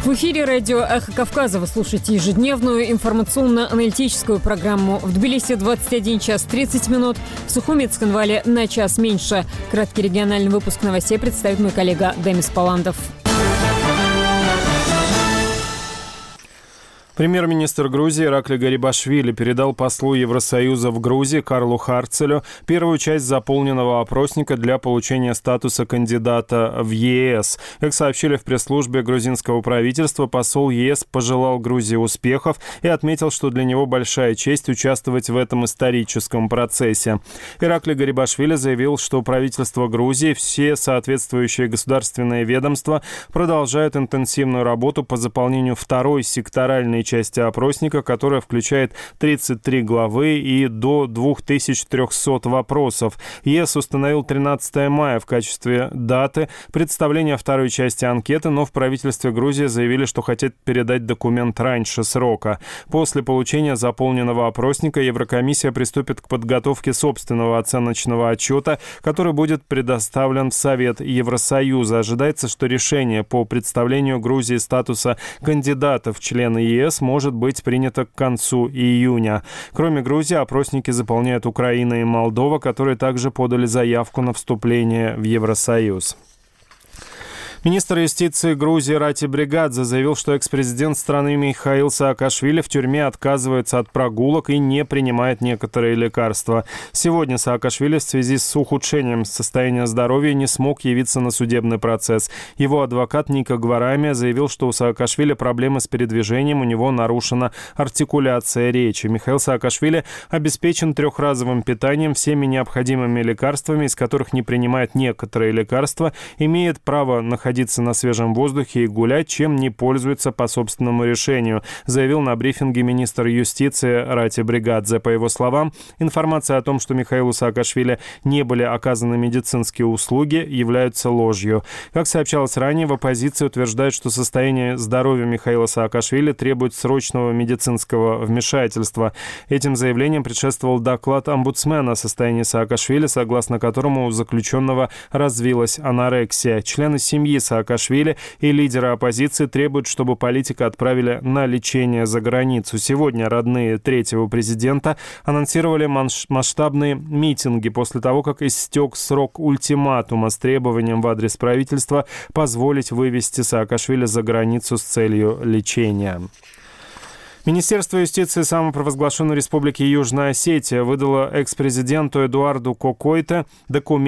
В эфире радио «Эхо Кавказа» вы слушаете ежедневную информационно-аналитическую программу. В Тбилиси 21 час 30 минут, в Сухуми и Цхинвале на час меньше. Краткий региональный выпуск новостей представит мой коллега Демис Паландов. Премьер-министр Грузии Иракли Гарибашвили передал послу Евросоюза в Грузии Карлу Харцелю первую часть заполненного опросника для получения статуса кандидата в ЕС. Как сообщили в пресс-службе грузинского правительства, посол ЕС пожелал Грузии успехов и отметил, что для него большая честь участвовать в этом историческом процессе. Иракли Гарибашвили заявил, что правительство Грузии, все соответствующие государственные ведомства продолжают интенсивную работу по заполнению второй секторальной части опросника, которая включает 33 главы и до 2300 вопросов. ЕС установил 13 мая в качестве даты представления второй части анкеты, но в правительстве Грузии заявили, что хотят передать документ раньше срока. После получения заполненного опросника Еврокомиссия приступит к подготовке собственного оценочного отчета, который будет предоставлен в Совет Евросоюза. Ожидается, что решение по представлению Грузии статуса кандидата в члены ЕС может быть принято к концу июня. Кроме Грузии, опросники заполняют Украина и Молдова, которые также подали заявку на вступление в Евросоюз. Министр юстиции Грузии Рати Бригадзе заявил, что экс-президент страны Михаил Саакашвили в тюрьме отказывается от прогулок и не принимает некоторые лекарства. Сегодня Саакашвили в связи с ухудшением состояния здоровья не смог явиться на судебный процесс. Его адвокат Ника Гварамия заявил, что у Саакашвили проблемы с передвижением, у него нарушена артикуляция речи. Михаил Саакашвили обеспечен трехразовым питанием, всеми необходимыми лекарствами, из которых не принимает некоторые лекарства, имеет право находиться на свежем воздухе и гулять, чем не пользуется по собственному решению, заявил на брифинге министр юстиции Рати Бригадзе. По его словам, информация о том, что Михаилу Саакашвили не были оказаны медицинские услуги, являются ложью. Как сообщалось ранее, в оппозиции утверждают, что состояние здоровья Михаила Саакашвили требует срочного медицинского вмешательства. Этим заявлением предшествовал доклад омбудсмена о состоянии Саакашвили, согласно которому у заключенного развилась анорексия. Члены семьи Саакашвили и лидеры оппозиции требуют, чтобы политика отправили на лечение за границу. Сегодня родные третьего президента анонсировали масштабные митинги после того, как истек срок ультиматума с требованием в адрес правительства позволить вывести Саакашвили за границу с целью лечения. Министерство юстиции самопровозглашенной республики Южная Осетия выдало экс-президенту Эдуарду Кокойте документ